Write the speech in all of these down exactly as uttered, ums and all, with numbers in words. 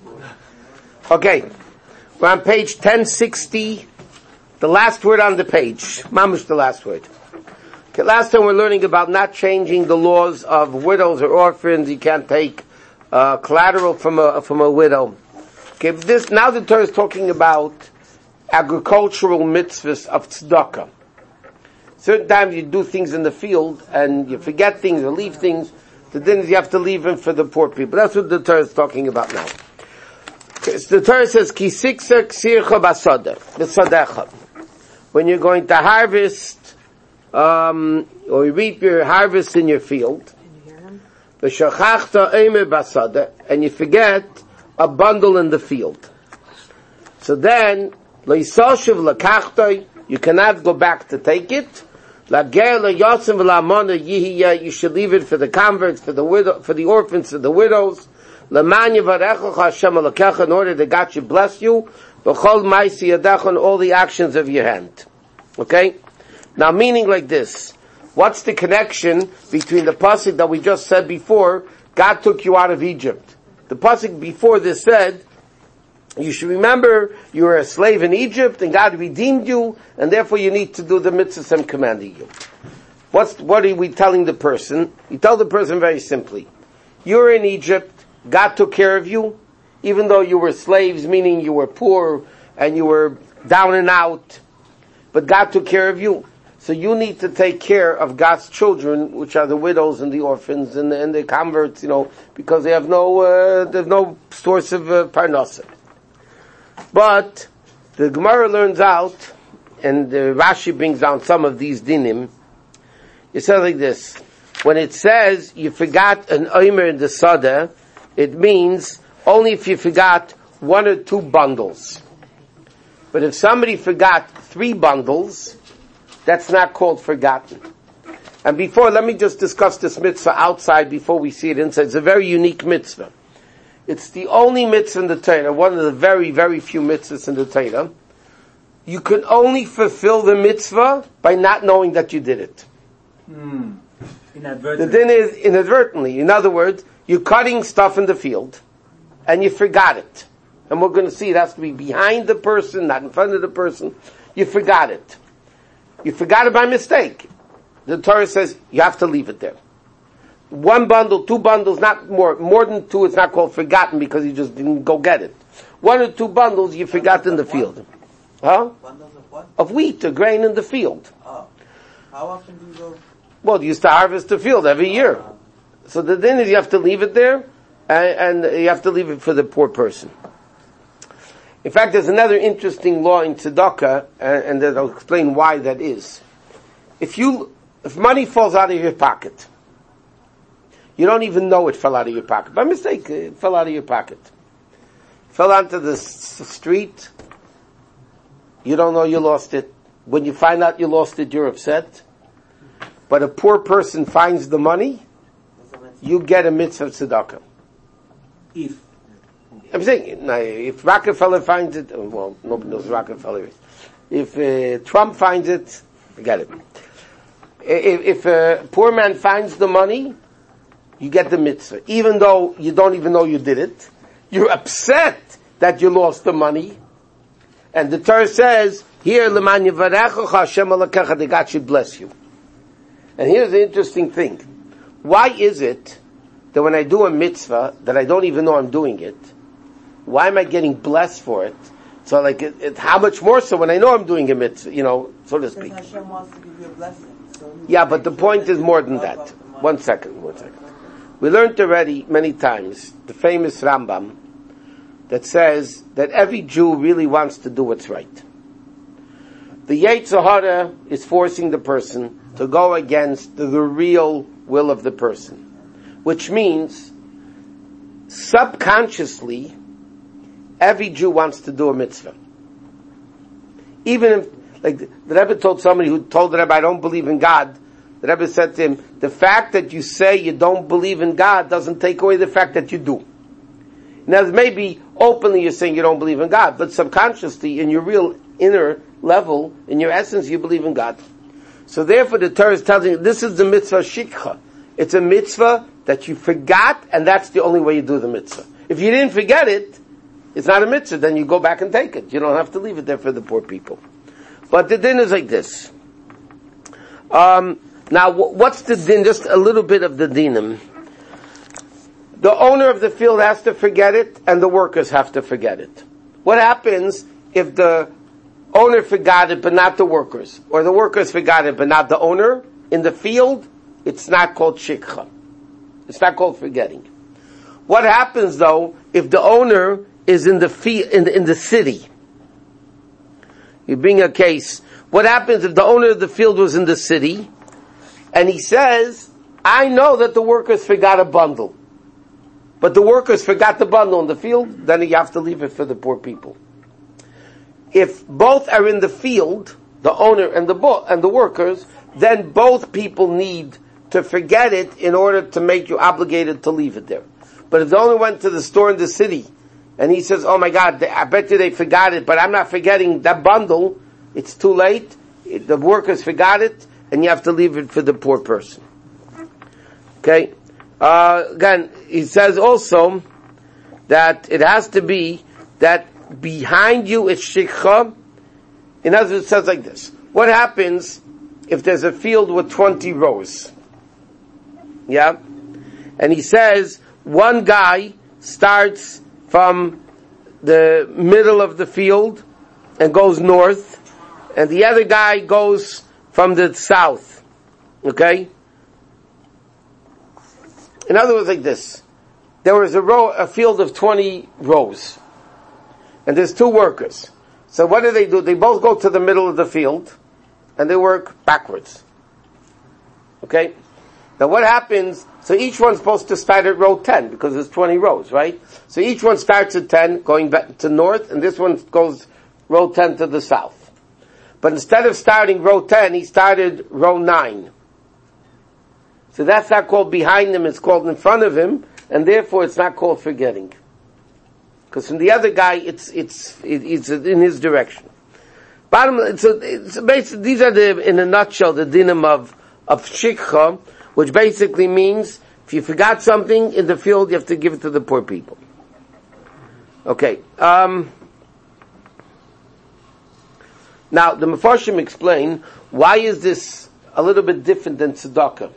Okay, we're on page ten sixty, the last word on the page. Mamush, the last word. Okay, last time we're learning about not changing the laws of widows or orphans. You can't take uh, collateral from a from a widow. Okay, this now the Torah is talking about agricultural mitzvahs of tzedakah. Certain times you do things in the field and you forget things or leave things. The din is you have to leave them for the poor people. That's what the Torah is talking about now. Okay, so the Torah says, Ki siksa ksircha basada, b'sadecha. When you're going to harvest, um, or you reap your harvest in your field, v'shachachta eimer basada, and you forget a bundle in the field. So then, le'isoshev l'kachta, you cannot go back to take it. Lager le'yosim v'la'amona yihiya, you should leave it for the converts, for the widow, for the orphans, for the widows. L'man yivarecha Hashem alakecha, in order that God should bless you. V'chol ma'isi yadecha, on all the actions of your hand. Okay? Now meaning like this. What's the connection between the pasuk that we just said before, God took you out of Egypt? The pasuk before this said, you should remember you were a slave in Egypt and God redeemed you, and therefore you need to do the mitzvahs I'm commanding you. What's, what are we telling the person? You tell the person very simply, you were in Egypt, God took care of you, even though you were slaves, meaning you were poor and you were down and out, but God took care of you. So you need to take care of God's children, which are the widows and the orphans and the, and the converts, you know, because they have no, uh, there's no source of uh, parnasa. But the Gemara learns out, and the Rashi brings down some of these dinim. It says like this: when it says you forgot an omer in the sada, it means only if you forgot one or two bundles. But if somebody forgot three bundles, that's not called forgotten. And before, let me just discuss this mitzvah outside before we see it inside. It's a very unique mitzvah. It's the only mitzvah in the Torah, one of the very, very few mitzvahs in the Torah. You can only fulfill the mitzvah by not knowing that you did it. Mm. Inadvertently. The din is inadvertently. In other words, you're cutting stuff in the field, and you forgot it. And we're going to see it has to be behind the person, not in front of the person. You forgot it. You forgot it by mistake. The Torah says you have to leave it there. One bundle, two bundles, not more. More than two, it's not called forgotten because you just didn't go get it. One or two bundles you forgot in the field. Huh? Bundles of what? Of wheat, or grain in the field. Oh. How often do you go? Well, you used to harvest the field every year. So the thing is you have to leave it there, and, and you have to leave it for the poor person. In fact, there's another interesting law in tzedakah, and, and I'll explain why that is. If you, if money falls out of your pocket, you don't even know it fell out of your pocket. By mistake, it fell out of your pocket. Fell onto the s- street. You don't know you lost it. When you find out you lost it, you're upset. But a poor person finds the money, you get a mitzvah of tzedakah. If. I'm saying, if Rockefeller finds it, well, nobody knows who Rockefeller is. If uh, Trump finds it, forget it. If, if a poor man finds the money, you get the mitzvah. Even though you don't even know you did it, you're upset that you lost the money. And the Torah says, here, L'man yivarecha Hashem alakecha, that God should bless you. And here's the interesting thing. Why is it that when I do a mitzvah, that I don't even know I'm doing it, why am I getting blessed for it? So like, it, it, how much more so when I know I'm doing a mitzvah, you know, so to speak. Because Hashem wants to give you a blessing. So Yeah, but the point is more than that. One second, one second. We learned already many times the famous Rambam that says that every Jew really wants to do what's right. The Yetzer Hara is forcing the person to go against the, the real will of the person, which means subconsciously every Jew wants to do a mitzvah. Even if, like the Rebbe told somebody who told the Rebbe, I don't believe in God, the Rebbe said to him, the fact that you say you don't believe in God doesn't take away the fact that you do. Now, maybe openly you're saying you don't believe in God, but subconsciously, in your real inner level, in your essence, you believe in God. So therefore, the Torah is telling you, this is the mitzvah shikha. It's a mitzvah that you forgot, and that's the only way you do the mitzvah. If you didn't forget it, it's not a mitzvah, then you go back and take it. You don't have to leave it there for the poor people. But the din is like this. Um, now, what's the din? Just a little bit of the dinim. The owner of the field has to forget it, and the workers have to forget it. What happens if the owner forgot it, but not the workers? Or the workers forgot it, but not the owner? In the field, it's not called shikha. It's not called forgetting. What happens, though, if the owner is in the, fi- in the in the city? You bring a case. What happens if the owner of the field was in the city, and he says, I know that the workers forgot a bundle, but the workers forgot the bundle in the field, then you have to leave it for the poor people. If both are in the field, the owner and the bo- and the workers, then both people need to forget it in order to make you obligated to leave it there. But if the owner went to the store in the city, and he says, oh my God, I bet you they forgot it, but I'm not forgetting that bundle, it's too late, it, the workers forgot it, and you have to leave it for the poor person. Okay? Uh, again, he says also that it has to be that behind you is shikha. In other words, it says like this. What happens if there's a field with twenty rows? Yeah? And he says, one guy starts from the middle of the field and goes north, and the other guy goes from the south. Okay? In other words, like this. There was a row, a field of twenty rows. And there's two workers. So what do they do? They both go to the middle of the field, and they work backwards. Okay? Now what happens, so each one's supposed to start at row ten, because there's twenty rows, right? So each one starts at ten, going back to north, and this one goes row ten to the south. But instead of starting row ten, he started row nine. So that's not called behind him, it's called in front of him, and therefore it's not called forgetting. Because from the other guy, it's, it's, it's in his direction. Bottom line, so it's basically, these are the, in a nutshell, the dinim of, of shikha, which basically means, if you forgot something in the field, you have to give it to the poor people. Okay, um, now the Mefarshim explain, why is this a little bit different than tzedakah?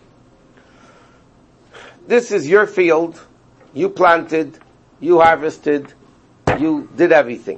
This is your field, you planted, you harvested, you did everything.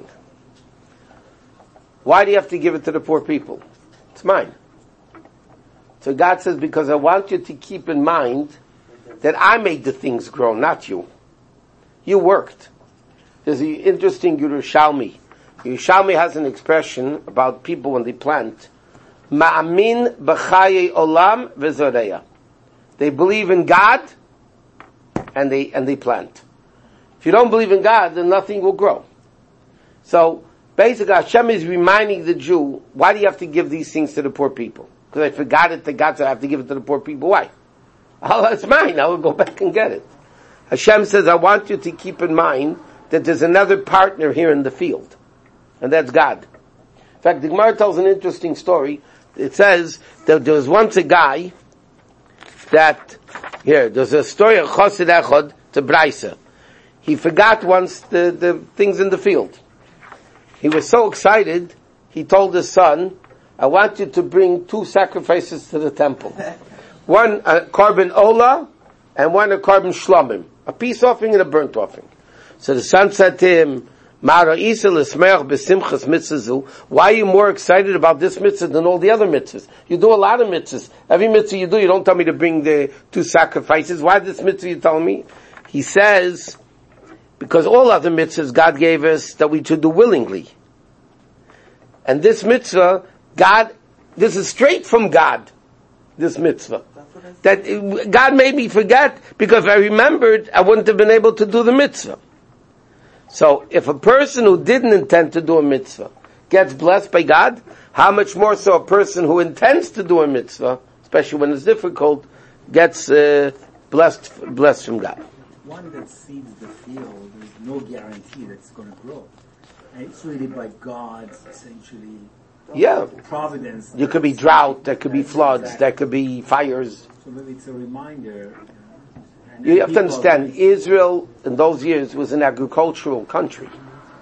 Why do you have to give it to the poor people? It's mine. So God says, because I want you to keep in mind that I made the things grow, not you. You worked. There's an interesting Yerushalmi. Yerushalmi has an expression about people when they plant. Ma'amin b'chaye olam v'zoreya. They believe in God, and they, and they plant. If you don't believe in God, then nothing will grow. So, basically, Hashem is reminding the Jew, why do you have to give these things to the poor people? Because I forgot it to God, so I have to give it to the poor people. Why? Oh, it's mine. I will go back and get it. Hashem says, I want you to keep in mind that there's another partner here in the field. And that's God. In fact, the Gemara tells an interesting story. It says that there was once a guy that, here, there's a story of Chosid Echad to Braisa. He forgot once the, the things in the field. He was so excited, he told his son, I want you to bring two sacrifices to the temple. One a carbon ola, and one a carbon shlomim. A peace offering and a burnt offering. So the son said to him, why are you more excited about this mitzvah than all the other mitzvahs? You do a lot of mitzvahs. Every mitzvah you do, you don't tell me to bring the two sacrifices. Why this mitzvah you tell me? He says, because all other mitzvahs God gave us that we should do willingly. And this mitzvah, God, this is straight from God, this mitzvah. That God made me forget, because if I remembered, I wouldn't have been able to do the mitzvah. So, if a person who didn't intend to do a mitzvah gets blessed by God, how much more so a person who intends to do a mitzvah, especially when it's difficult, gets uh, blessed blessed from God. One that seeds the field, there's no guarantee that it's going to grow. And it's really by God's, essentially, yeah. providence. You could be drought, there could be floods, exactly. There could be fires. So maybe it's a reminder. You have to understand, Israel in those years was an agricultural country.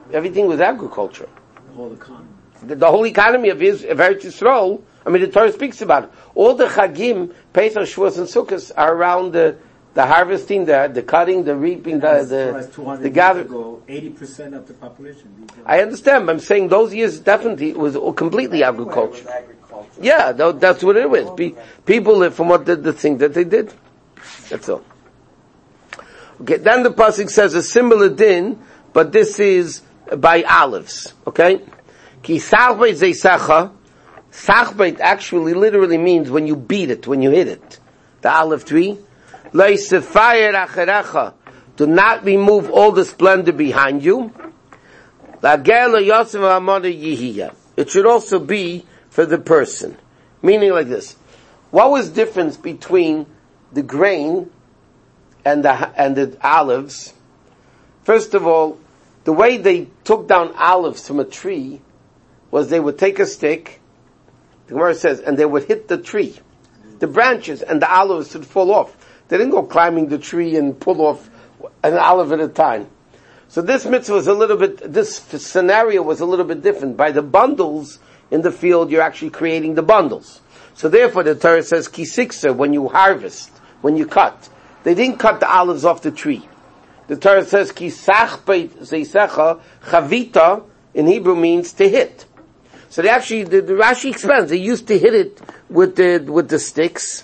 Everything was agriculture. The whole economy. The, the whole economy of, Is, of Eretz Yisrael, I mean, the Torah speaks about it. All the Chagim, Pesach, Shavuos, and Sukkot are around the, the harvesting, the, the cutting, the reaping, the, the, the gathering. eighty percent of the population. I understand, but I'm saying those years definitely was completely agriculture. Yeah, that's what it was. Be, people live from what the, the thing that they did. That's all. Okay, then the pasuk says a similar din, but this is by olives. Okay, ki sachbeit zeisacha. Sachbeit actually literally means when you beat it, when you hit it. The olive tree. Leisefayir acherecha. Do not remove all the splendor behind you. Lager leYosef ha'amada yihiyah. It should also be for the person. Meaning like this. What was the difference between the grain and the, and the olives? First of all, the way they took down olives from a tree was they would take a stick, the Gemara says, and they would hit the tree, the branches, and the olives would fall off. They didn't go climbing the tree and pull off an olive at a time. So this mitzvah was a little bit, this scenario was a little bit different. By the bundles in the field, you're actually creating the bundles. So therefore the Torah says, kisiksa, when you harvest, when you cut. They didn't cut the olives off the tree. The Torah says, kisachbeit zeisecha, chavita, in Hebrew means to hit. So they actually, the, the Rashi explains, they used to hit it with the, with the sticks.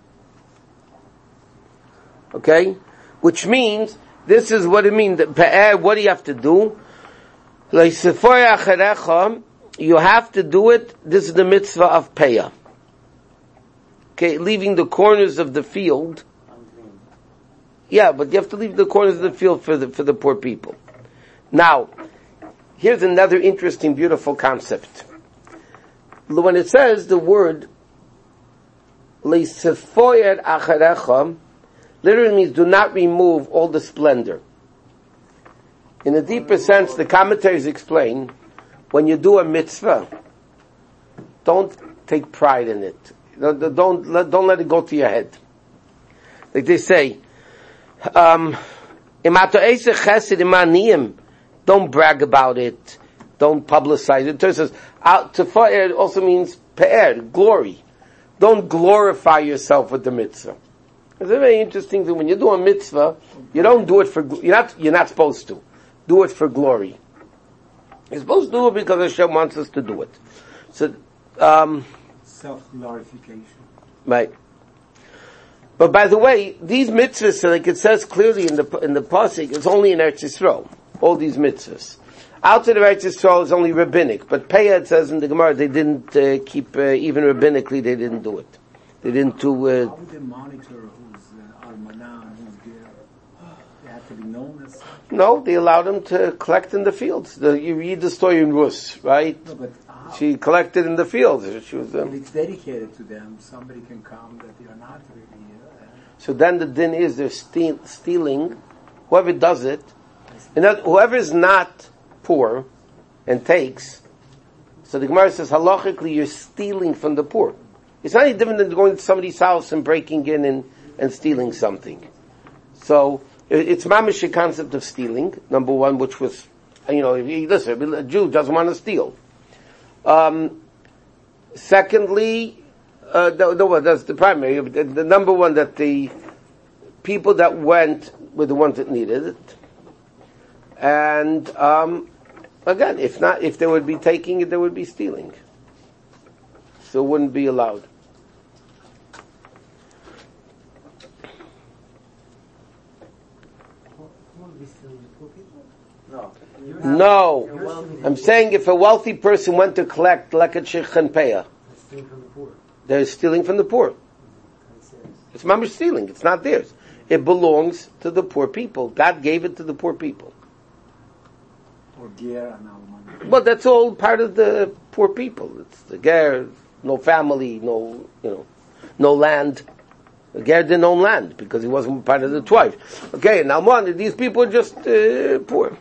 Okay? Which means, this is what it means, that, what do you have to do? You have to do it, this is the mitzvah of Peah. Okay, leaving the corners of the field. Yeah, but you have to leave the corners of the field for the, for the poor people. Now, here's another interesting, beautiful concept. When it says the word leisefayir acherecha, literally means do not remove all the splendor. In a deeper sense, the commentaries explain, when you do a mitzvah, don't take pride in it. Don't, don't, don't let it go to your head. Like they say, um, don't brag about it. Don't publicize it. It says, tefa'ir also means pe'er, glory. Don't glorify yourself with the mitzvah. It's a very interesting thing. When you do a mitzvah, you don't do it for, you're not, you're not supposed to. Do it for glory. You're supposed to do it because Hashem wants us to do it. So, um, self-glorification. Right. But by the way, these mitzvahs, like it says clearly in the, in the pasuk, it's only in Eretz Yisrael. All these mitzvahs. Outside of Eretz Yisrael is only rabbinic, but Peah, it says in the Gemara, they didn't uh, keep, uh, even rabbinically, they didn't do it. They didn't do, uh, how would they monitor who's uh, almanah and who's ger? They have to be known as such? No, they allowed them to collect in the fields. The, you read the story in Rus, right? No, but how? She collected in the fields. She was, um, if it's dedicated to them, somebody can come that they are not really. Uh, so then the din is they're steal, stealing. Whoever does it, and that, whoever is not poor and takes, so the Gemara says halachically you're stealing from the poor. It's not any different than going to somebody's house and breaking in and, and stealing something. So it's mamish a concept of stealing, number one, which was, you know, listen, a Jew doesn't want to steal. Um, secondly, uh, no, no, that's the primary. The, the number one, that the people that went were the ones that needed it. And, um, again, if not, if they would be taking it, they would be stealing. So it wouldn't be allowed. No. I'm saying if a wealthy person went to collect leket shich and peah, they're stealing from the poor. It's mamish stealing. It's not theirs. It belongs to the poor people. God gave it to the poor people. Or ger and almanah. Well, that's all part of the poor people. It's the ger, no family, no, you know, no land. The ger didn't own land because he wasn't part of the tribe. Okay, now one, these people are just uh, poor.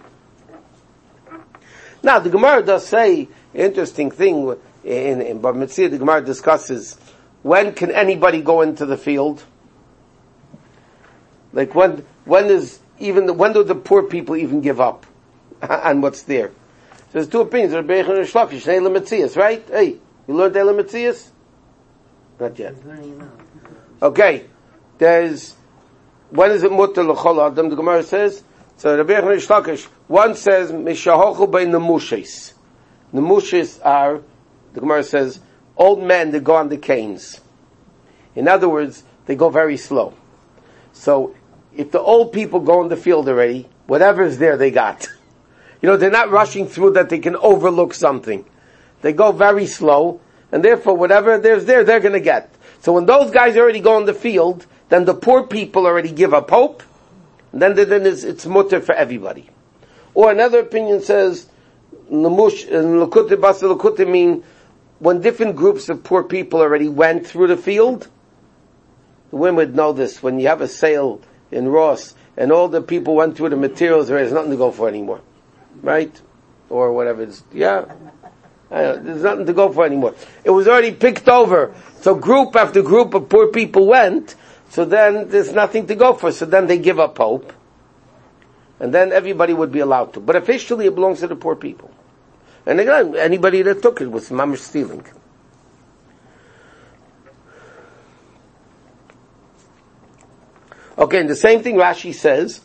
Now, the Gemara does say, interesting thing, in, in Bar Mitzvah, the Gemara discusses, when can anybody go into the field? Like when, when is even, the, when do the poor people even give up? on what's there. So there's two opinions. Rabbi Yochanan and Shlakish, Eila Metzias, right? Hey, you learned Eila Metzias? Not yet. Okay. There's, when is it mutter l'chol adam? The Gemara says, so Rabbi Yochanan and Shlakish, one says, Mishahochu by Nemushes. Nemushes are, the Gemara says, old men that go on the canes. In other words, they go very slow. So, if the old people go in the field already, whatever is there, they got. You know, they're not rushing through that they can overlook something. They go very slow, and therefore whatever there's there, they're gonna get. So when those guys already go in the field, then the poor people already give up hope, and then, then it's, it's mutter for everybody. Or another opinion says, Nemush, and Lakuti Basa Lakuti mean, when different groups of poor people already went through the field, the women would know this, when you have a sale in Ross, and all the people went through the materials, there's nothing to go for anymore. Right? Or whatever it's, yeah. Uh, there's nothing to go for anymore. It was already picked over. So group after group of poor people went, so then there's nothing to go for. So then they give up hope. And then everybody would be allowed to. But officially it belongs to the poor people. And again, anybody that took it was mamish stealing. Okay, and the same thing Rashi says,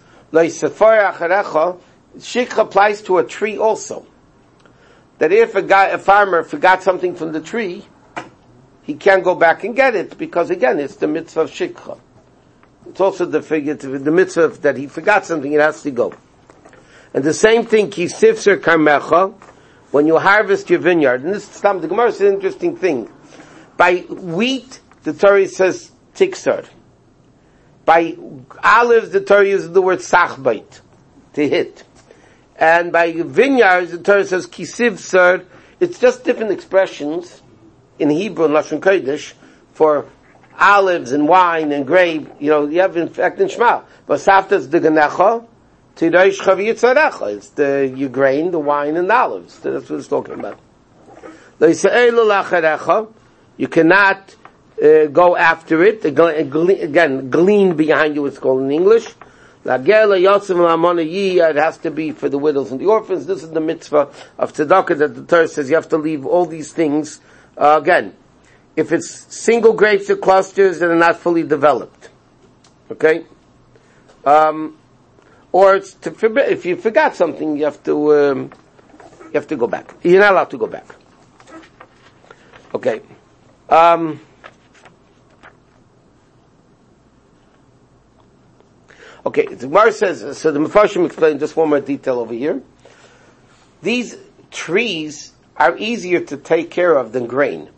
Shikha applies to a tree also. That if a guy, a farmer forgot something from the tree, he can't go back and get it, because again, it's the mitzvah of Shikha. It's also the figure, the mitzvah that he forgot something, it has to go. And the same thing, Kisifser Karmecha, when you harvest your vineyard, and this time the Gemara is an interesting thing. By wheat, the Torah says Tiksar. By olives, the Torah uses the word Sachbait, to hit. And by vineyards, the Torah says Kisiv Sir. It's just different expressions in Hebrew and Lashon Kodesh for olives and wine and grape. You know, you have in fact in Shema. But Saftas the Ganecha, Tirosh Chaviyitzarecha. It's the your grain, the wine, and the olives. That's what it's talking about. You cannot uh, go after it. Again, glean behind you, it's called in English. It has to be for the widows and the orphans. This is the mitzvah of tzedakah that the Torah says you have to leave all these things. Uh, again, if it's single grapes or clusters that are not fully developed, okay, um, or it's to forbid, if you forgot something, you have to um, you have to go back. You're not allowed to go back. Okay. Um, Okay, the Gemara says, so the Mefarshim explain just one more detail over here. These trees are easier to take care of than grain.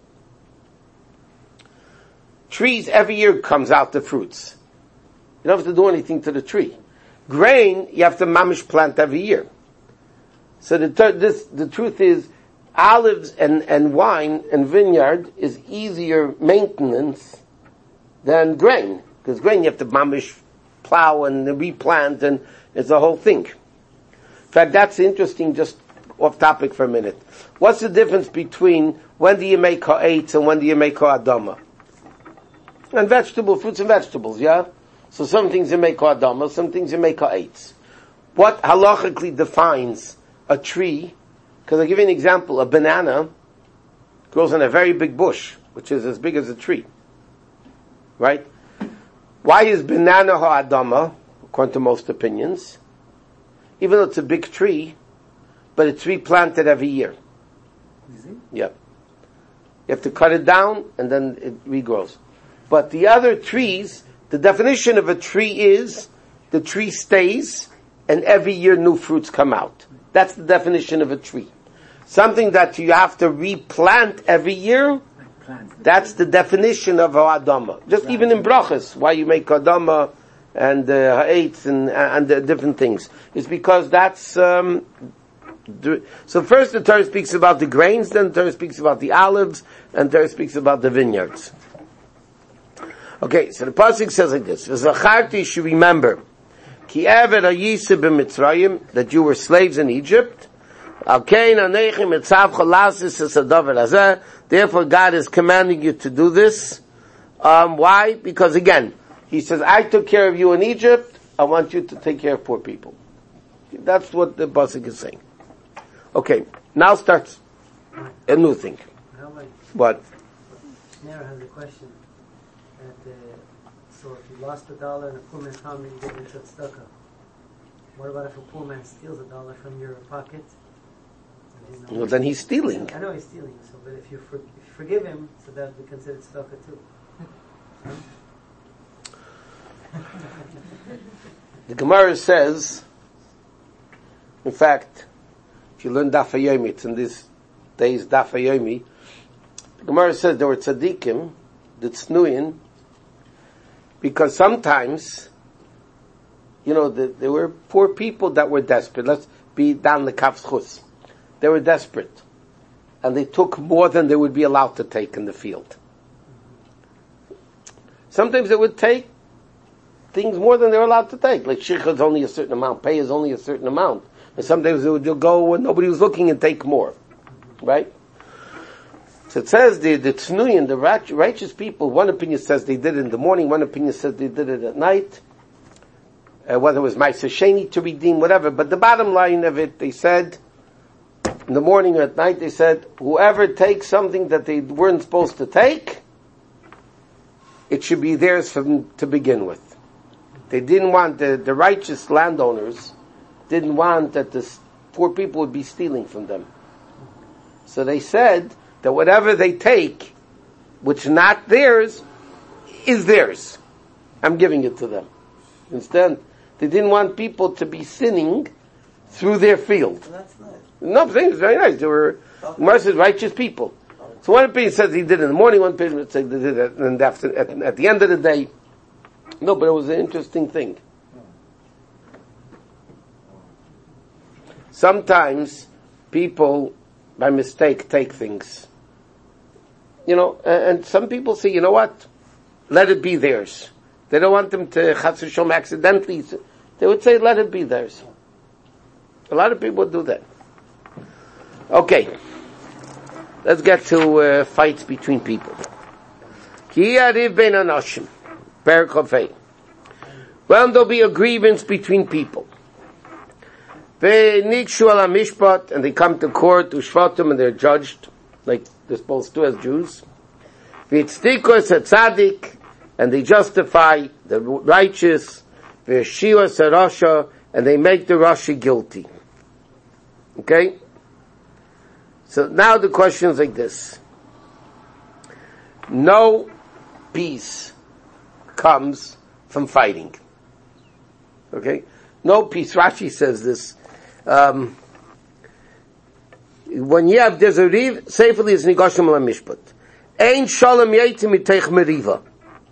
Trees, every year comes out the fruits. You don't have to do anything to the tree. Grain, you have to mamish plant every year. So the, this, the truth is, olives and, and wine and vineyard is easier maintenance than grain. Because grain, you have to mamish plow and replant, and it's a whole thing. In fact, that's interesting, just off topic for a minute. What's the difference between when do you make ha'etz and when do you make ha'adama? And vegetable, fruits and vegetables, yeah? So some things you make ha'adama, some things you make ha'etz. What halachically defines a tree? Because I'll give you an example. A banana grows on a very big bush, which is as big as a tree. Right? Why is banana ha'adama, according to most opinions? Even though it's a big tree, but it's replanted every year. Is it? Yeah. You have to cut it down, and then it regrows. But the other trees, the definition of a tree is, the tree stays, and every year new fruits come out. That's the definition of a tree. Something that you have to replant every year, that's the definition of ha'adama. Just right. Even in brachas, why you make ha'adama and uh, ha'etz and, and uh, different things. It's because that's, um, so first the Torah speaks about the grains, then the Torah speaks about the olives, and the Torah speaks about the vineyards. Okay, so the pasuk says like this, V'zacharti, you should remember, Ki eved ha'yiseh b'Mitzrayim, that you were slaves in Egypt, therefore God is commanding you to do this. Um, why? Because again, He says, I took care of you in Egypt, I want you to take care of poor people. That's what the pasuk is saying. Okay, now starts a new thing. What? Nera has a question. That, uh, so if you lost a dollar and a poor man's found it, you get into tzedakah. What about if a poor man steals a dollar from your pocket? Well, then he's stealing. I know he's stealing. So, but if you, for, if you forgive him, so that would be considered tzedakah too. The Gemara says, in fact, if you learn Daf HaYomi, it's in these days Daf HaYomi, the Gemara says there were tzaddikim, the tznuyin, because sometimes, you know, the, there were poor people that were desperate. Let's be down the Kaf Schus. They were desperate. And they took more than they would be allowed to take in the field. Sometimes they would take things more than they were allowed to take. Like shikha is only a certain amount, pay is only a certain amount. And sometimes they would go when nobody was looking and take more. Right? So it says the, the tznuyin, the righteous people, one opinion says they did it in the morning, one opinion says they did it at night. Uh, whether it was Ma'aser Sheni to redeem, whatever. But the bottom line of it, they said, in the morning or at night, they said, whoever takes something that they weren't supposed to take, it should be theirs from, to begin with. They didn't want, the, the righteous landowners didn't want that the poor people would be stealing from them. So they said that whatever they take, which not theirs, is theirs. I'm giving it to them. Instead, they didn't want people to be sinning through their field. Well, that's nice. No, I'm saying it's very nice. They were, Okay. Gemara says, righteous people. So one opinion says he did it in the morning, one opinion says they did it and after, at, at the end of the day. No, but it was an interesting thing. Sometimes people, by mistake, take things. You know, and, and some people say, you know what? Let it be theirs. They don't want them to Chas v'Shalom accidentally. They would say, let it be theirs. A lot of people do that. Okay. Let's get to uh, fights between people. Ki yariv bein anashim. Perek Chafei. When there'll be a grievance between people. Ve'nikshu ala mishpat, and they come to court, ushvatum, and they're judged, like they're supposed to as Jews. Ve'tztikos tzaddik, and they justify the righteous. Ve'shivas rasha, and they make the rasha guilty. Okay? So now the question is like this. No peace comes from fighting. Okay? No peace. Rashi says this. Um, when you have, there's a riv, safely is nigashim la mishpat. Ein shalom yaitim miteich meriva.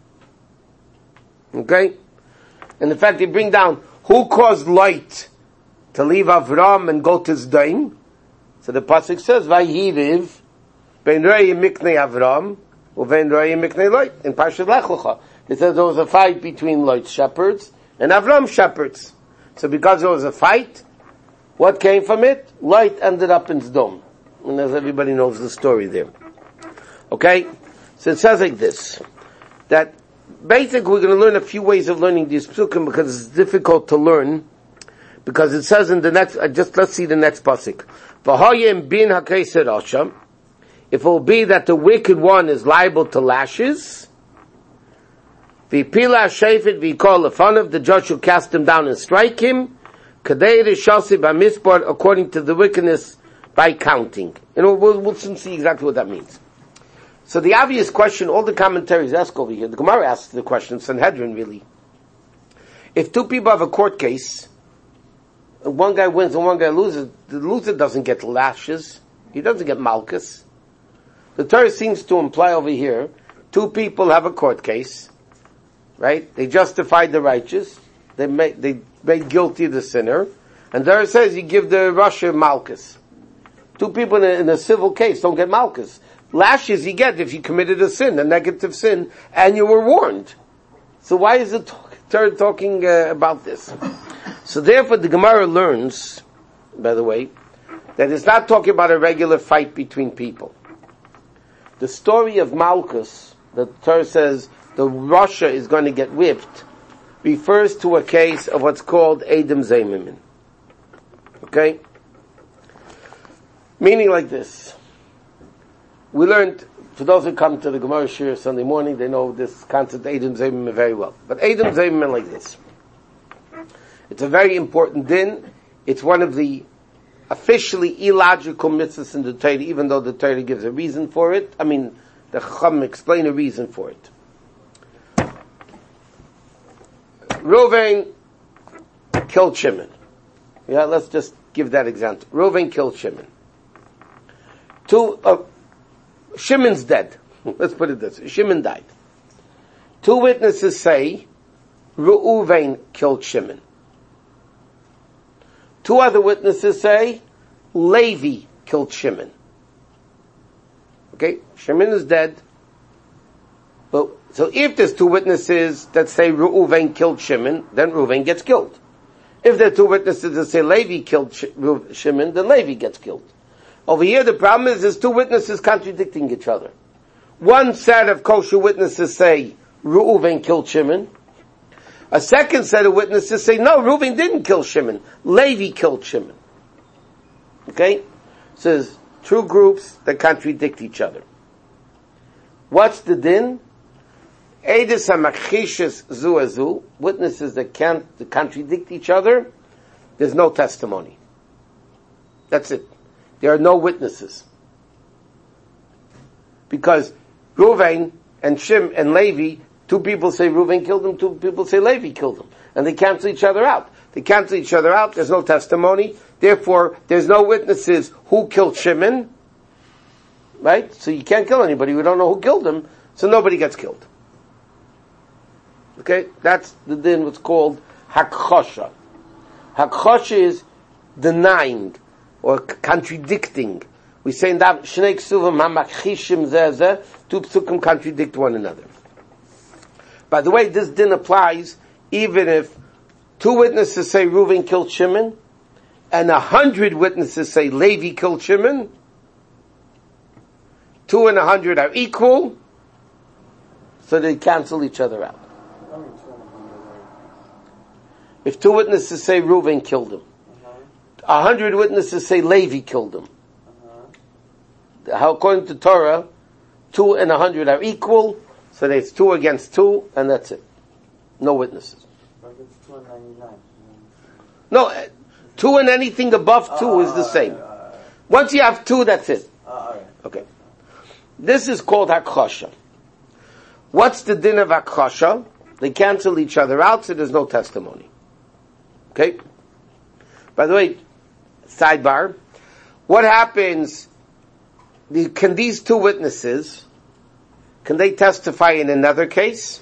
Okay? And in fact, they bring down, who caused light to leave Avram and go to Zdaim? So the pasuk says, "Vayiriv ben rei miknei Avram uven rei miknei Lot." In Parashat Lech Lecha, it says there was a fight between Lot's shepherds and Avram's shepherds. So because there was a fight, what came from it? Lot ended up in Sdom, and as everybody knows the story there. Okay, so it says like this: that basically we're going to learn a few ways of learning these psukim because it's difficult to learn. Because it says in the next, uh, just let's see the next pasuk. V'hoyim bin hakeiser rasha. If it will be that the wicked one is liable to lashes, v'pila shefet v'kol lefanov, the judge will cast him down and strike him. Kadei rishasi b'mispar, according to the wickedness by counting. And we'll, we'll, we'll soon see exactly what that means. So the obvious question, all the commentaries ask over here, the Gemara asks the question, Sanhedrin really. If two people have a court case, one guy wins and one guy loses, the loser doesn't get lashes, he doesn't get malchus. The Torah seems to imply over here, two people have a court case, right? They justified the righteous, they make, they make guilty the sinner, and there it says you give the rasha malchus. Two people in a, in a civil case don't get malchus. Lashes you get if you committed a sin, a negative sin, and you were warned. So why is the Torah talking uh, about this? So therefore the Gemara learns, by the way, that it's not talking about a regular fight between people. The story of Malchus, the Torah says the rasha is going to get whipped, refers to a case of what's called Edom Zaymimin. Okay? Meaning like this. We learned, for those who come to the Gemara Shir Sunday morning, they know this concept Edom Zayimim very well. But Edom Zayimim like this. It's a very important din. It's one of the officially illogical mitzvahs in the Torah, even though the Torah gives a reason for it. I mean, the Chacham explain a reason for it. Reuven killed Shimon. Yeah, let's just give that example. Reuven killed Shimon. Two, uh, Shimon's dead. Let's put it this way. Shimon died. Two witnesses say Reuven killed Shimon. Two other witnesses say Levi killed Shimon. Okay, Shimon is dead. But so if there's two witnesses that say Reuven killed Shimon, then Reuven gets killed. If there are two witnesses that say Levi killed Shimon, then Levi gets killed. Over here, the problem is there's two witnesses contradicting each other. One set of kosher witnesses say Reuven killed Shimon. A second set of witnesses say, no, Reuven didn't kill Shimon. Levi killed Shimon. Okay? So there's two groups that contradict each other. What's the din? Eidus hamachishus zu azu, witnesses that can't that contradict each other, there's no testimony. That's it. There are no witnesses. Because Reuven and Shim and Levi, two people say Reuven killed him, two people say Levi killed him. And they cancel each other out. They cancel each other out, there's no testimony, therefore there's no witnesses who killed Shimon. Right? So you can't kill anybody, we don't know who killed him, so nobody gets killed. Okay? That's the din what's called Hakchosha. Hakchosha is denying or contradicting. We say in that Shnei Ksuvim HaMachishim Zeh Zeh, two psukim contradict one another. By the way, this din applies even if two witnesses say Reuven killed Shimon, and a hundred witnesses say Levi killed Shimon. Two and a hundred are equal, so they cancel each other out. If two witnesses say Reuven killed him, a hundred witnesses say Levi killed him. How, according to Torah, two and a hundred are equal, so it's two against two, and that's it. No witnesses. But it's two and ninety-nine. No, two and anything above two uh, is the same. Uh, uh, Once you have two, that's it. Uh, all right. Okay. This is called Hakchosha. What's the din of Hakchosha? They cancel each other out, so there's no testimony. Okay? By the way, sidebar, what happens, the, can these two witnesses, can they testify in another case?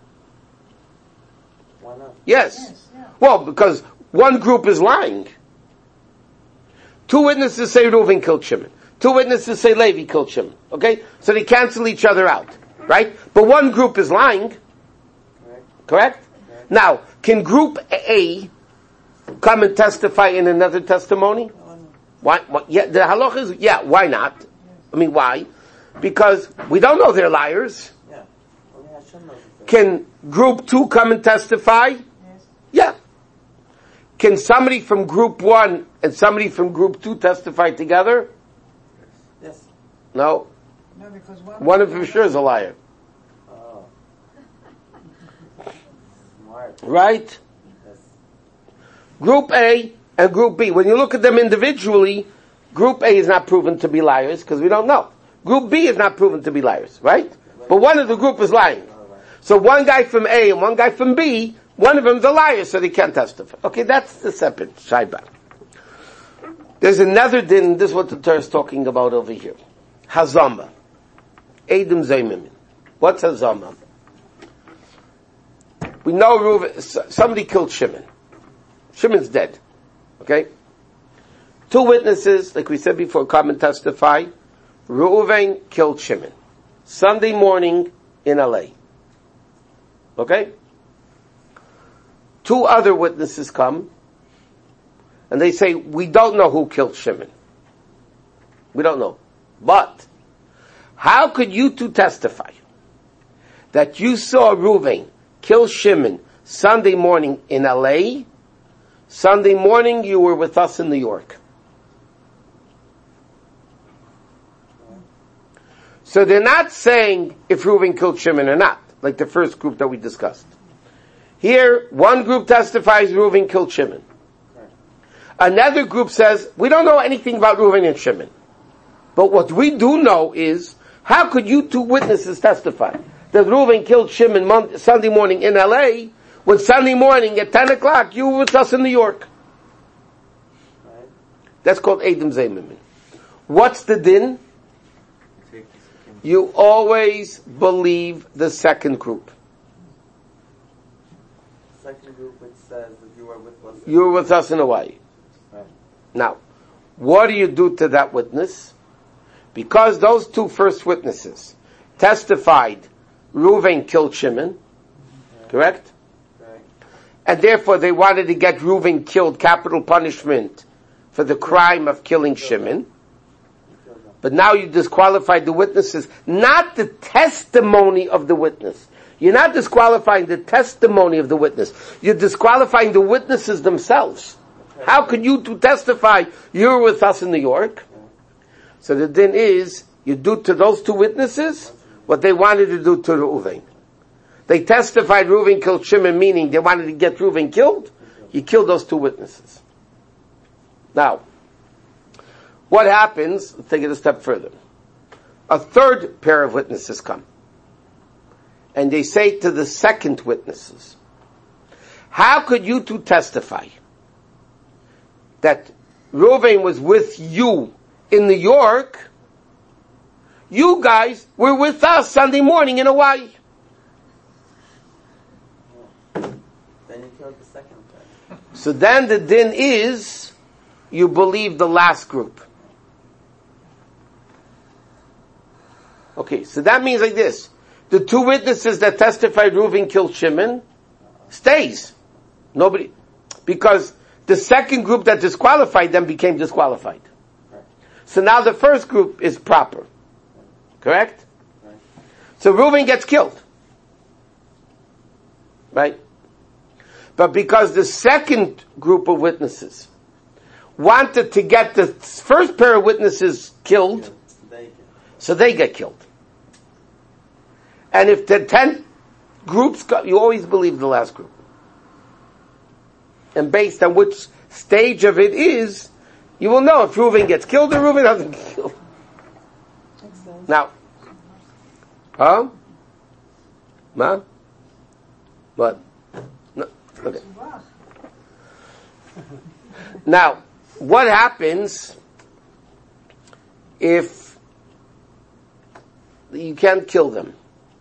Why not? Yes. Yes, yeah. Well, because one group is lying. Two witnesses say Reuven killed Shimon. Two witnesses say Levi killed Shimon. Okay? So they cancel each other out. Right? But one group is lying. Correct? Correct? Correct. Now, can group A come and testify in another testimony? Why? why yeah, the halacha is, yeah, why not? Yes. I mean, why? Because we don't know they're liars. Yeah. Only Hashem knows it. Can group two come and testify? Yes. Yeah. Can somebody from group one and somebody from group two testify together? Yes. No. No, because one, One of them sure is a liar. Oh. Smart. Right? Yes. Group A and Group B. When you look at them individually, Group A is not proven to be liars because we don't know. Group B is not proven to be liars, right? But one of the group is lying. So one guy from A and one guy from B, one of them is a liar, so they can't testify. Okay, that's the separate shayba. There's another din, this is what the Torah is talking about over here. Hazama. Edom Zayimim. What's Hazama? We know Reuven, somebody killed Shimon. Shimon's dead. Okay? Two witnesses, like we said before, come and testify. Reuven killed Shimon. Sunday morning in L A. Okay? Two other witnesses come, and they say, we don't know who killed Shimon. We don't know. But, how could you two testify that you saw Reuven kill Shimon Sunday morning in L A, Sunday morning you were with us in New York. So they're not saying if Reuven killed Shimon or not, like the first group that we discussed. Here, one group testifies Reuven killed Shimon. Another group says, we don't know anything about Reuven and Shimon. But what we do know is, how could you two witnesses testify that Reuven killed Shimon Monday, Sunday morning in L A, when Sunday morning at ten o'clock you were with us in New York? Right. That's called Eidim Zaymimin. What's the din? You always believe the second group. Second group which says that you were with us. You were with us in Hawaii. Right. Now, what do you do to that witness? Because those two first witnesses testified Reuven killed Shimon, yeah. Correct? Right. And therefore they wanted to get Reuven killed, capital punishment for the crime of killing Shimon. But now you disqualified the witnesses, not the testimony of the witness. You're not disqualifying the testimony of the witness. You're disqualifying the witnesses themselves. How could you two testify you were with us in New York? So the din is, you do to those two witnesses what they wanted to do to Reuven. They testified Reuven killed Shimon, meaning they wanted to get Reuven killed. You killed those two witnesses. Now, what happens, let's take it a step further. A third pair of witnesses come. And they say to the second witnesses, how could you two testify that Reuven was with you in New York? You guys were with us Sunday morning in Hawaii. Then you killed the second guy. So then the din is, you believe the last group. Okay, so that means like this. The two witnesses that testified Reuven killed Shimon stays. Nobody, because the second group that disqualified them became disqualified. Right. So now the first group is proper. Correct? Right. So Reuven gets killed. Right? But because the second group of witnesses wanted to get the first pair of witnesses killed, They so they get killed. And if the ten groups go, you always believe the last group. And based on which stage of it is, you will know if Reuven gets killed or Reuven doesn't get killed. Now, huh? Ma? What? No. Okay. Now, what happens if you can't kill them?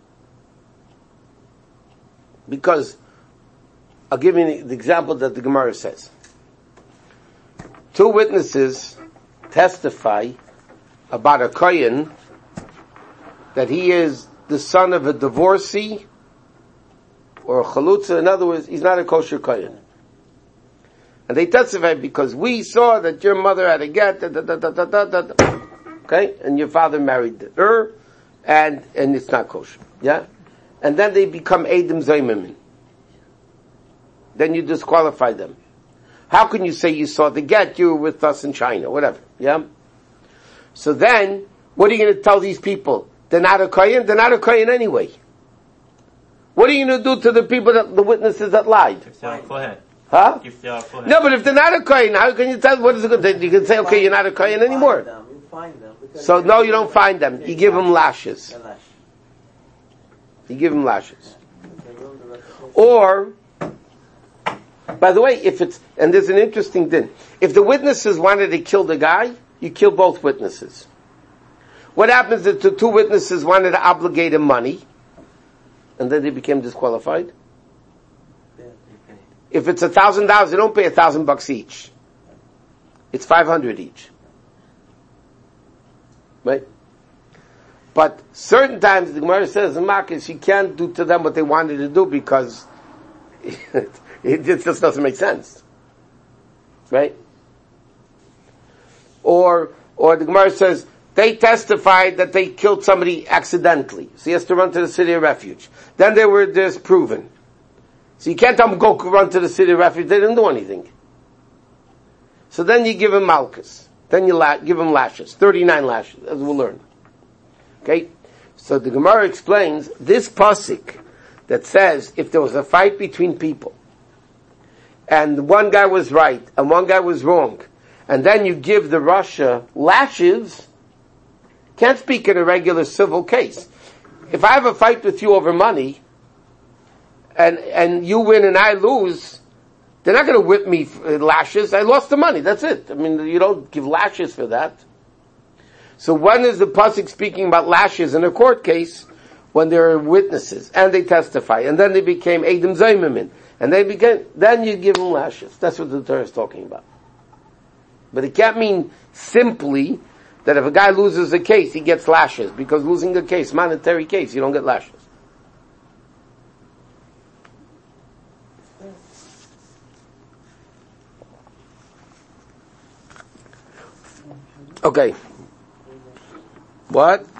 Because, I'll give you the example that the Gemara says. Two witnesses testify about a kohen that he is the son of a divorcee or a chalutza. In other words, he's not a kosher kohen. And they testify because we saw that your mother had a get, da, da, da, da, da, da, da. Okay, and your father married her, and and it's not kosher. Yeah, and then they become Eidim Zaymimin. Then you disqualify them. How can you say you saw the get? You were with us in China, whatever. Yeah. So then, what are you going to tell these people? They're not a kohen. They're not a kohen anyway. What are you going to do to the people that the witnesses that lied? Huh? No, but if they're not a kohen, how can you tell? What is it good? You can say, okay, you're not a kohen anymore. You find them So no, you don't find them. You give them lashes. You give them lashes. Or, by the way, if it's, and there's an interesting thing. If the witnesses wanted to kill the guy, you kill both witnesses. What happens if the two witnesses wanted to obligate him money, and then they became disqualified? If it's a thousand dollars, they don't pay a thousand bucks each. It's five hundred each. Right? But certain times the Gemara says in Makis, you can't do to them what they wanted to do because it, it just doesn't make sense. Right? Or, or the Gemara says, they testified that they killed somebody accidentally. So he has to run to the city of refuge. Then they were disproven. So you can't tell them, go run to the city of refuge. They didn't do anything. So then you give him malchus. Then you la- give him lashes. thirty-nine lashes, as we'll learn. Okay? So the Gemara explains, this pasuk that says, if there was a fight between people, and one guy was right, and one guy was wrong, and then you give the Rasha lashes, can't speak in a regular civil case. If I have a fight with you over money, and and you win and I lose, they're not going to whip me for lashes. I lost the money. That's it. I mean, you don't give lashes for that. So when is the pasuk speaking about lashes in a court case? When there are witnesses and they testify, and then they became Eidim Zaymimin, and they became, then you give them lashes. That's what the Torah is talking about. But it can't mean simply that if a guy loses a case, he gets lashes, because losing a case, monetary case, you don't get lashes. Okay. What?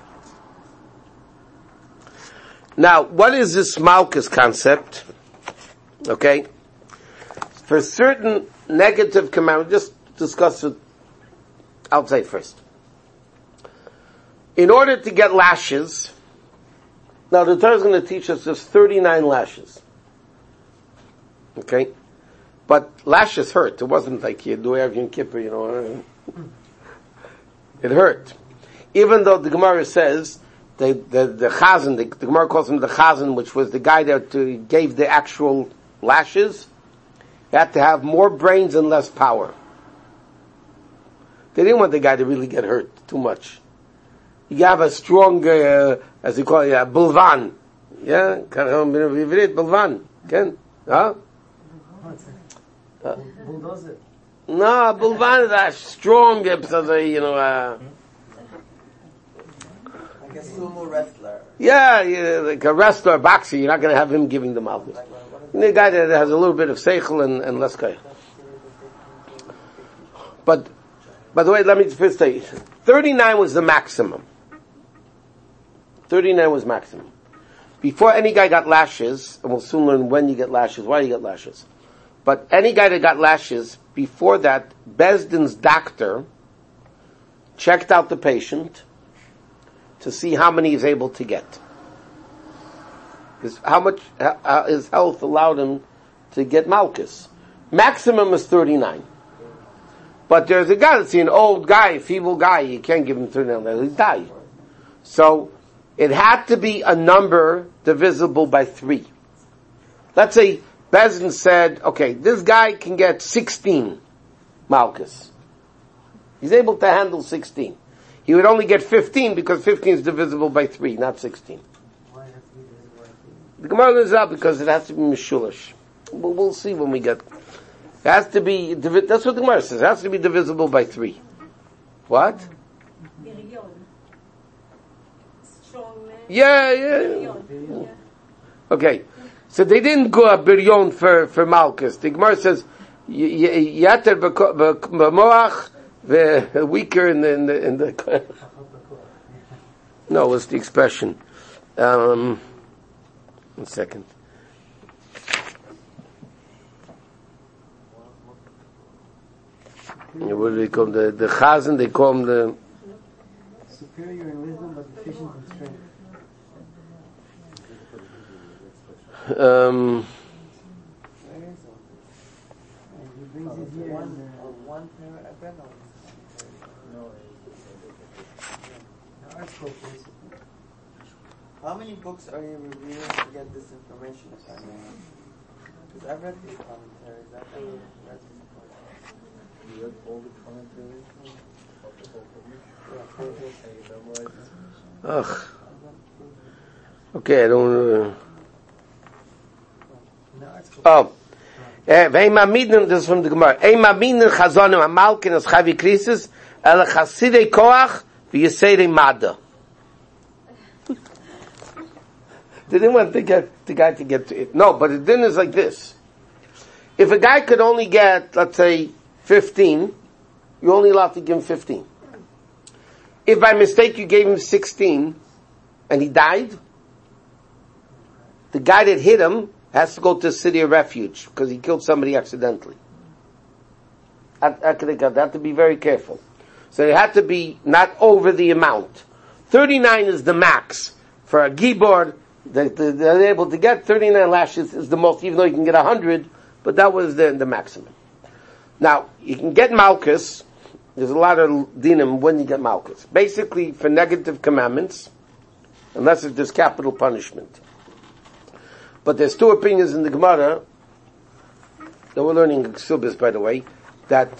Now, what is this Malchus concept? Okay. For certain negative command, just discuss it outside first. In order to get lashes, now the Torah is going to teach us there's thirty-nine lashes. Okay? But lashes hurt. It wasn't like you do every Yom Kippur, you know. It hurt. Even though the Gemara says, the, the, the Chazan, the, the Gemara calls him the Chazan, which was the guy that uh, gave the actual lashes, he had to have more brains and less power. They didn't want the guy to really get hurt too much. You have a strong, uh, as they call it, a bulvan. Yeah? Bulvan. Ken? Huh? Uh, Bulldozer. no, bulvan is a strong, uh, you know, uh, Like a sumo wrestler. yeah, yeah, like a wrestler, a boxer, you're not going to have him giving the malchus. Like, what is You need a guy that has a little bit of seichel and, and less kayach. But, by the way, let me first tell you, thirty-nine was the maximum. thirty-nine was maximum. Before any guy got lashes, and we'll soon learn when you get lashes, why you get lashes. But any guy that got lashes, before that, Bezdin's doctor checked out the patient to see how many he's able to get. Because how much uh, his health allowed him to get malchus. Maximum is thirty-nine. But there's a guy that's an old guy, a feeble guy, you can't give him thirty-nine, he'll die. So, it had to be a number divisible by three. Let's say Bezdin said, okay, this guy can get sixteen malchus. He's able to handle sixteen. He would only get fifteen because fifteen is divisible by three, not sixteen. Why has to be divisible by three? The Gemara goes out because it has to be mishulish. We'll, we'll see when we get. It has to be. That's what the Gemara says. It has to be divisible by three. What? Yeah, yeah. Okay, so they didn't go a biryon for for malchus. The Gemara says yater b'moach weaker in the in the, in the no, what's the expression? Um, one second. What do they call the the chazan? They call him the superior in wisdom but deficient in strength. um. And he brings it here. one, and, uh, one pair of bread. the article basically. How many books are you reviewing to get this information, if I may? Because I've read these commentaries. I've read these commentaries. You read all the commentaries of the whole book? And you memorized them? Ugh. Okay, I don't. Uh, In the article. oh. This is from the Gemara. Eima minin chazonim amalkin as chavi krisis el chasidei koach v'yisei mada. They didn't want to get the guy to get to it. No, but the din is like this. If a guy could only get, let's say, fifteen, you're only allowed to give him fifteen. If by mistake you gave him sixteen, and he died, the guy that hit him has to go to a city of refuge, because he killed somebody accidentally. At, at, they had to be very careful. So they had to be not over the amount. thirty-nine is the max. For a gibor, they, they, they're able to get thirty-nine lashes is the most, even though you can get one hundred, but that was the, the maximum. Now, you can get malchus. There's a lot of dinim when you get malchus. Basically, for negative commandments, unless if there's capital punishment. But there's two opinions in the Gemara, that we're learning Ksubis, by the way, that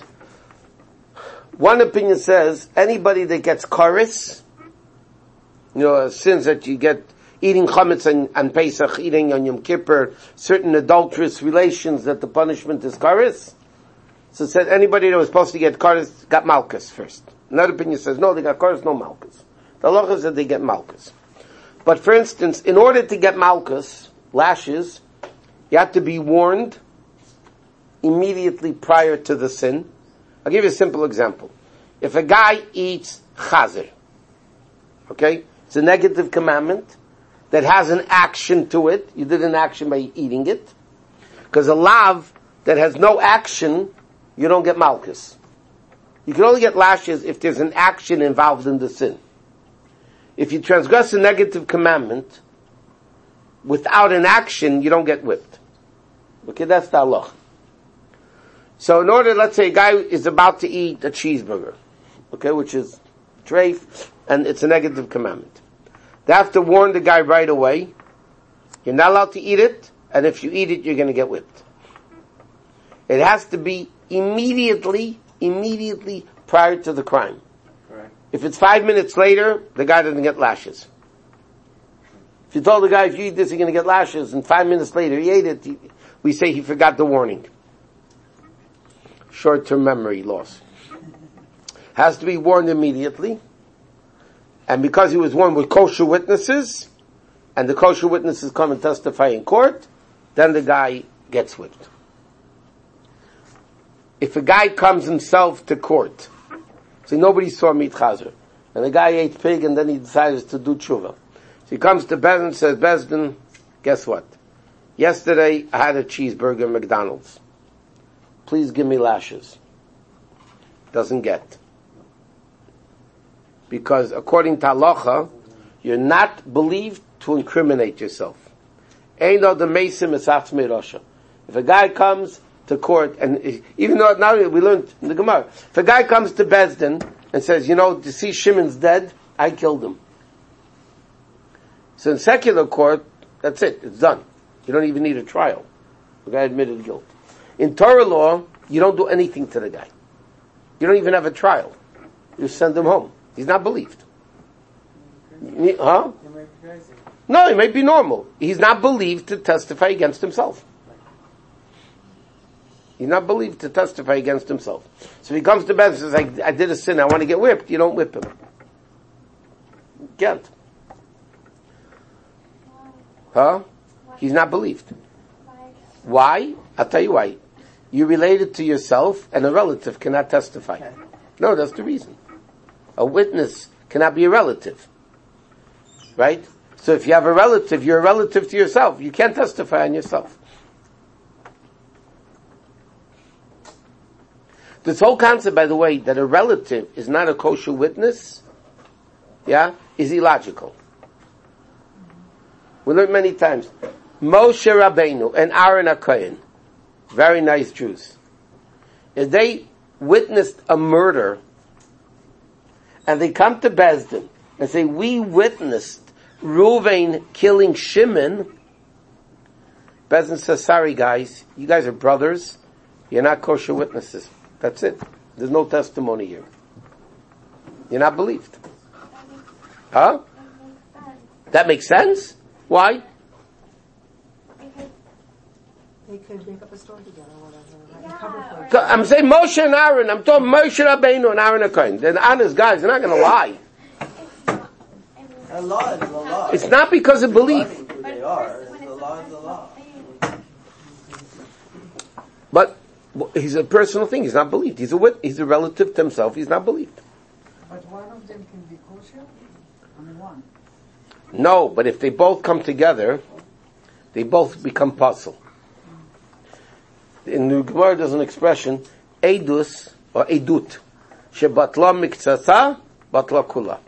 one opinion says anybody that gets karis, you know, sins that you get, eating chametz and, and Pesach, eating on Yom Kippur, certain adulterous relations that the punishment is karis. So it said anybody that was supposed to get karis got malchus first. Another opinion says no, they got karis, no malchus. The halacha said they get malchus. But for instance, in order to get malchus, lashes, you have to be warned immediately prior to the sin. I'll give you a simple example. If a guy eats chazer, okay, it's a negative commandment that has an action to it. You did an action by eating it. Because a lav that has no action, you don't get malchus. You can only get lashes if there's an action involved in the sin. If you transgress a negative commandment without an action, you don't get whipped. Okay, that's the halach. So in order, let's say a guy is about to eat a cheeseburger, okay, which is treif, and it's a negative commandment. They have to warn the guy right away, you're not allowed to eat it, and if you eat it, you're going to get whipped. It has to be immediately, immediately prior to the crime. Correct. If it's five minutes later, the guy doesn't get lashes. If you told the guy, if you eat this, you're going to get lashes, and five minutes later he ate it, he, we say he forgot the warning. Short-term memory loss. Has to be warned immediately. And because he was warned with kosher witnesses, and the kosher witnesses come and testify in court, then the guy gets whipped. If a guy comes himself to court, see, nobody saw meat chazer, and the guy ate pig and then he decides to do tshuva. So he comes to Bezdin and says, Bezdin, guess what? Yesterday I had a cheeseburger at McDonald's. Please give me lashes. Doesn't get. Because according to halacha, you're not believed to incriminate yourself. Eino de meisim esafs meirosha. If a guy comes to court, and even though now we learned in the Gemara, if a guy comes to Bezdin and says, you know, to see Shimon's dead, I killed him. So in secular court, that's it, it's done. You don't even need a trial. The guy admitted guilt. In Torah law, you don't do anything to the guy. You don't even have a trial. You send him home. He's not believed. You Huh? might be crazy. No, he might be normal. He's not believed to testify against himself. He's not believed to testify against himself. So if he comes to bed and says, I, I did a sin, I want to get whipped, you don't whip him. You can't. Huh? He's not believed. Why? I'll tell you why. You related to yourself and a relative cannot testify. No, that's the reason. A witness cannot be a relative. Right? So if you have a relative, you're a relative to yourself. You can't testify on yourself. This whole concept, by the way, that a relative is not a kosher witness, yeah, is illogical. We learned many times. Moshe Rabbeinu and Aaron HaKohen, very nice Jews, if they witnessed a murder, and they come to Bezdin and say, we witnessed Reuven killing Shimon, Bezdin says, sorry guys, you guys are brothers, you're not kosher witnesses. That's it. There's no testimony here. You're not believed. Huh? That makes sense? Why? They could make up a story together or whatever. Like a cover for it. I'm saying Moshe and Aaron. I'm talking Moshe Rabbeinu and Aaron HaKohen. They're honest guys. They're not going to lie. A law is a law. It's not because of belief. Who they are. The law is the law. But he's a personal thing. He's not believed. He's a wit- He's a relative to himself. He's not believed. But one of them can be kosher? Only one. No, but if they both come together, they both become puzzle. In the Gemara, there's an expression, edus or edut shebatla miktsasa batla kula.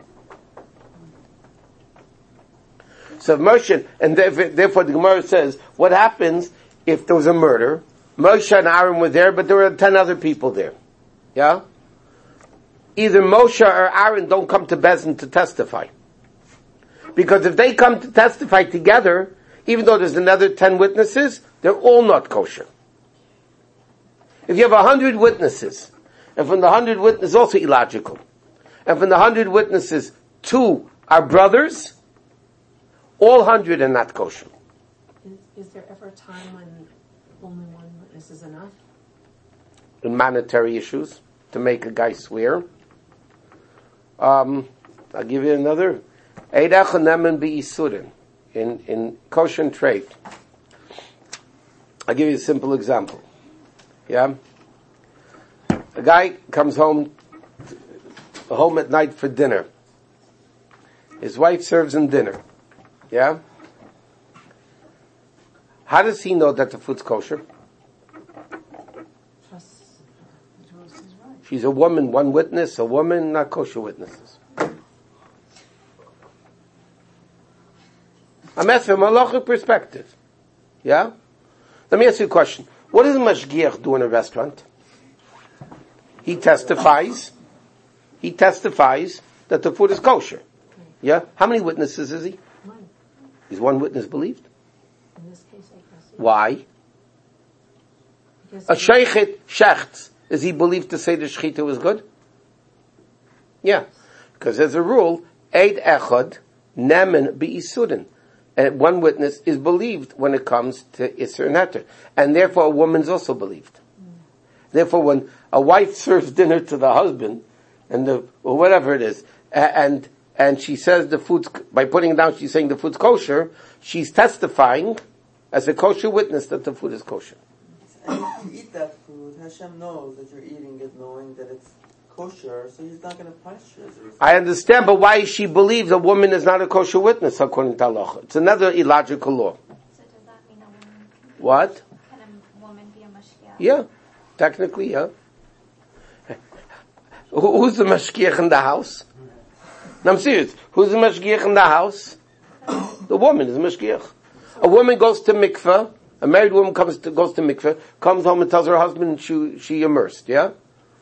So Moshe, and therefore the Gemara says, what happens if there was a murder? Moshe and Aaron were there, but there were ten other people there. Yeah? Either Moshe or Aaron don't come to Bezdin to testify. Because if they come to testify together, even though there's another ten witnesses, they're all not kosher. If you have a hundred witnesses, and from the hundred witnesses, also illogical, and from the hundred witnesses, two are brothers, all hundred are not kosher. Is, is there ever a time when only one witness is enough? In monetary issues, to make a guy swear. Um, I'll give you another. Eidach nemen be'isurin. In, in kosher trade. I'll give you a simple example. Yeah? A guy comes home, home at night for dinner. His wife serves him dinner. Yeah? How does he know that the food's kosher? She's a woman, one witness, a woman, not kosher witnesses. I'm asking from a halachic perspective. Yeah? Let me ask you a question. What does a mashgiach do in a restaurant? He testifies. He testifies that the food is kosher. Yeah? How many witnesses is he? One. Is one witness believed? In this case, I guess. Why? Because A sheichet shechts. Is he believed to say the shechita was good? Yeah. Because as a rule, eid echad nemen be'isurin. And one witness is believed when it comes to Isser and Heter. And therefore a woman's also believed. Mm. Therefore when a wife serves dinner to the husband, and the, or whatever it is, and, and she says the food's, by putting it down she's saying the food's kosher, she's testifying as a kosher witness that the food is kosher. And if you eat that food, Hashem knows that you're eating it knowing that it's kosher, so he's not going to punish you. I understand, but why she believes a woman is not a kosher witness according to halacha? It's another illogical law. So does that mean a woman can, What? can a woman be a mashgiach? Yeah, technically, yeah. Who- Who's the mashgiach in the house? No, I'm serious. Who's the mashgiach in the house? The woman is a mashgiach. A woman goes to mikveh. A married woman comes to, goes to mikveh, comes home and tells her husband she, she immersed, yeah?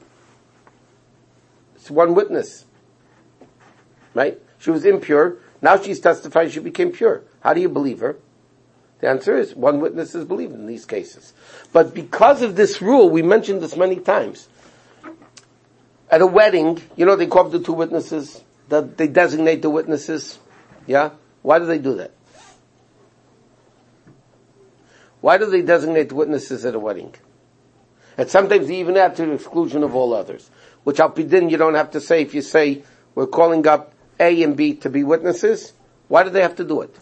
It's one witness. Right? She was impure. Now she's testifying she became pure. How do you believe her? The answer is one witness is believed in these cases. But because of this rule, we mentioned this many times. At a wedding, you know they call up the two witnesses, that they designate the witnesses. Yeah? Why do they do that? Why do they designate the witnesses at a wedding? And sometimes they even add to the exclusion of all others. Which al pidin you don't have to say if you say we're calling up A and B to be witnesses. Why do they have to do it?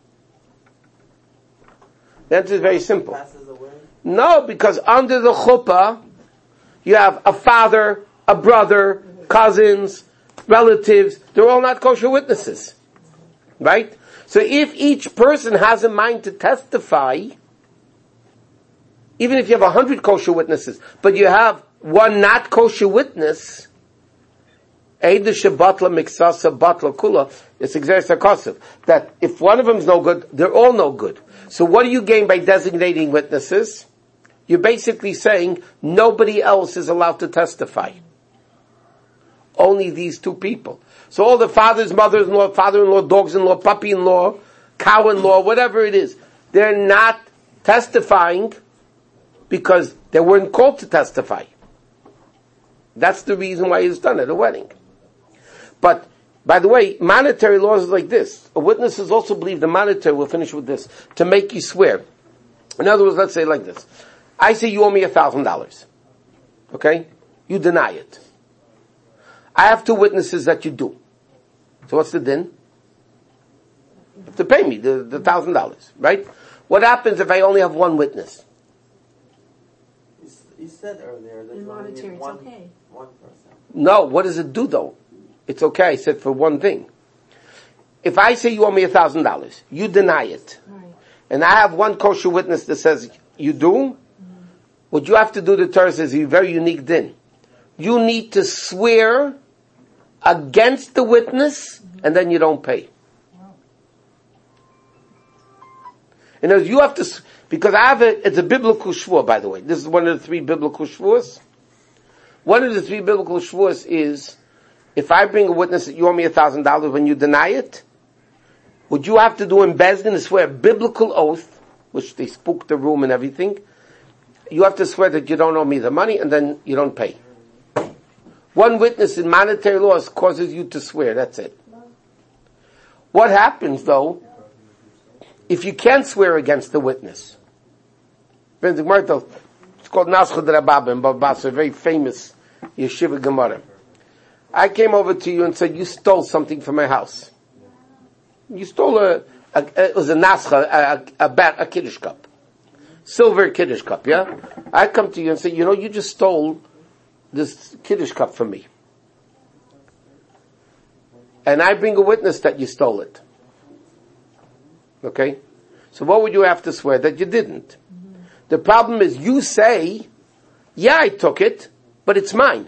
The answer is very simple. No, because under the chuppah, you have a father, a brother, cousins, relatives. They're all not kosher witnesses. Right? So if each person has a mind to testify, even if you have a hundred kosher witnesses, but you have one not kosher witness, Eida shebatla miksasa batla kula, it's exeris hakosef, that if one of them is no good, they're all no good. So what do you gain by designating witnesses? You're basically saying nobody else is allowed to testify. Only these two people. So all the fathers, mothers-in-law, father-in-law, dogs-in-law, puppy-in-law, cow-in-law, whatever it is, they're not testifying because they weren't called to testify. That's the reason why it's done at a wedding. But, by the way, monetary laws is like this. A witness is also believed the monetary, we'll finish with this, to make you swear. In other words, let's say like this. I say you owe me a thousand dollars. Okay? You deny it. I have two witnesses that you do. So what's the din? You have to pay me the, the thousand dollars, right? What happens if I only have one witness? You said earlier that In you only monetary, need it's one, okay. one person. No, what does it do though? It's okay, I said for one thing. If I say you owe me a thousand dollars, you deny it, Right. and I have one kosher witness that says you do, mm-hmm. what you have to do, the Torah says, is a very unique din. You need to swear against the witness, and then you don't pay. In other words, you have to, because I have a, it's a biblical shvur, by the way. This is one of the three biblical shvurs. One of the three biblical shvurs is, if I bring a witness that you owe me a thousand dollars when you deny it, what you have to do in Beis Din is swear a biblical oath, which they spook the room and everything. You have to swear that you don't owe me the money, and then you don't pay. One witness in monetary laws causes you to swear, that's it. What happens though, if you can't swear against the witness? It's called Naschad Rababim, Babas, a very famous yeshiva Gemara. I came over to you and said, you stole something from my house. You stole a, a, a it was a Nascha, a, a, a, a Kiddush cup. Silver Kiddush cup, yeah? I come to you and say, you know, you just stole this Kiddush cup from me. And I bring a witness that you stole it. Okay? So what would you have to swear? That you didn't. Mm-hmm. The problem is you say, yeah, I took it, but it's mine.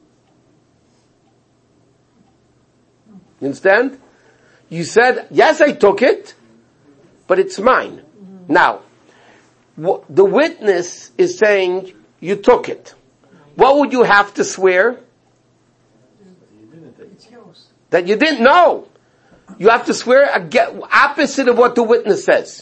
You understand? You said, yes, I took it, but it's mine. Mm-hmm. Now, w- the witness is saying, you took it. What would you have to swear? That you didn't know. You have to swear again, opposite of what the witness says.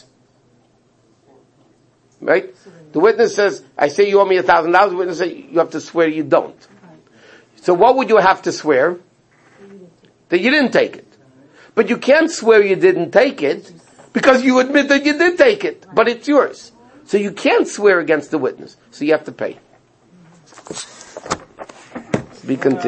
Right? The witness says, I say you owe me a thousand dollars. The witness says, you have to swear you don't. So what would you have to swear? That you didn't take it. But you can't swear you didn't take it because you admit that you did take it, but it's yours. So you can't swear against the witness. So you have to pay. Be continued.